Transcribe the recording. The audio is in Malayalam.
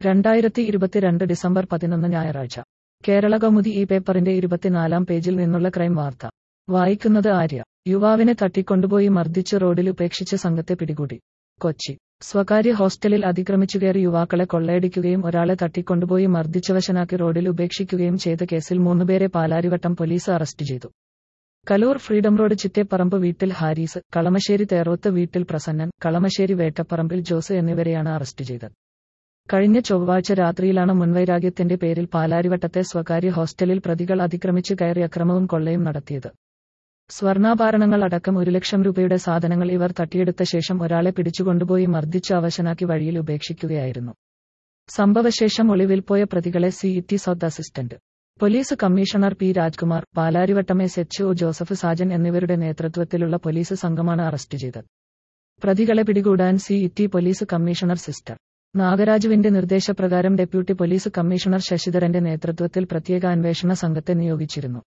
2022 ഡിസംബർ 11 ഞായറാഴ്ച. കേരളകൗമുദി ഈ പേപ്പറിന്റെ 24-ാം പേജിൽ നിന്നുള്ള ക്രൈം വാർത്ത. വായിക്കുന്നത് ആര്യ. യുവാവിനെ തട്ടിക്കൊണ്ടുപോയി മർദ്ദിച്ച് റോഡിൽ ഉപേക്ഷിച്ച് സംഘത്തെ പിടികൂടി. കൊച്ചി. സ്വകാര്യ ഹോസ്റ്റലിൽ അതിക്രമിച്ചുകയറി യുവാക്കളെ കൊള്ളയടിക്കുകയും ഒരാളെ തട്ടിക്കൊണ്ടുപോയി മർദ്ദിച്ചവശനാക്കി റോഡിൽ ഉപേക്ഷിക്കുകയും ചെയ്ത കേസിൽ 3 പേരെ പാലാരിവട്ടം പോലീസ് അറസ്റ്റ് ചെയ്തു. കലൂർ ഫ്രീഡം റോഡ് ചിറ്റേപ്പറമ്പ് വീട്ടിൽ ഹാരിസ്, കളമശ്ശേരി തേറോത്ത് വീട്ടിൽ പ്രസന്നൻ, കളമശ്ശേരി വേട്ടപ്പറമ്പിൽ ജോസ് എന്നിവരെയാണ് അറസ്റ്റ് ചെയ്തത്. കഴിഞ്ഞ ചൊവ്വാഴ്ച രാത്രിയിലാണ് മുൻവൈരാഗ്യത്തിന്റെ പേരിൽ പാലാരിവട്ടത്തെ സ്വകാര്യ ഹോസ്റ്റലിൽ പ്രതികൾ അതിക്രമിച്ചു കയറി അക്രമവും കൊള്ളയും നടത്തിയത്. സ്വർണ്ണാഭരണങ്ങൾ അടക്കം 1 ലക്ഷം രൂപയുടെ സാധനങ്ങൾ ഇവർ തട്ടിയെടുത്ത ശേഷം ഒരാളെ പിടിച്ചുകൊണ്ടുപോയി മർദ്ദിച്ച് അവശനാക്കി വഴിയിൽ ഉപേക്ഷിക്കുകയായിരുന്നു. സംഭവശേഷം ഒളിവിൽ പോയ പ്രതികളെ city south assistant police commissioner P Rajkumar, Palarivattom SHO Joseph Sajan എന്നിവരുടെ നേതൃത്വത്തിലുള്ള പോലീസ് സംഘമാണ് അറസ്റ്റ് ചെയ്തത്. പ്രതികളെ പിടികൂടാൻ സിഇടി പോലീസ് കമ്മീഷണർ സിസ്റ്റർ നാഗരാജുവിന്റെ നിർദ്ദേശപ്രകാരം ഡെപ്യൂട്ടി പോലീസ് കമ്മീഷണർ ശശിധരന്റെ നേതൃത്വത്തിൽ പ്രത്യേക അന്വേഷണ സംഘത്തെ നിയോഗിച്ചിരുന്നു.